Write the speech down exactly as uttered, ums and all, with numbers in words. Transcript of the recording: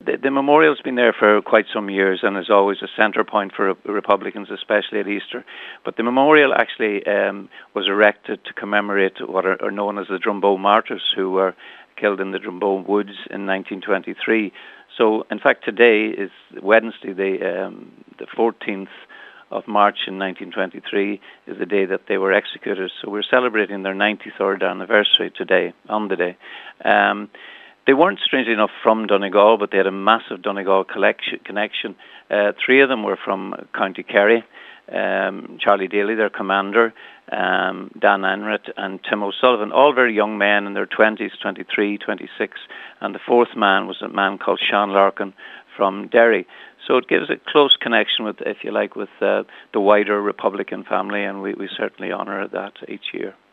the, the memorial's been there for quite some years and is always a centre point for Republicans, especially at Easter. But the memorial actually um, was erected to commemorate what are, are known as the Drumbo martyrs, who were killed in the Drumbo woods in nineteen twenty-three. So, in fact, today is Wednesday, the um, the fourteenth of March in nineteen twenty-three is the day that they were executed. So we're celebrating their ninety-third anniversary today, on the day. Um, they weren't, strangely enough, from Donegal, but they had a massive Donegal collection, connection. Uh, three of them were from County Kerry. Um, Charlie Daly, their commander, um, Dan Enright and Tim O'Sullivan, all very young men in their twenties, twenty-three, twenty-six. And the fourth man was a man called Sean Larkin from Derry. So it gives a close connection with, if you like, with uh, the wider Republican family, and we, we certainly honour that each year.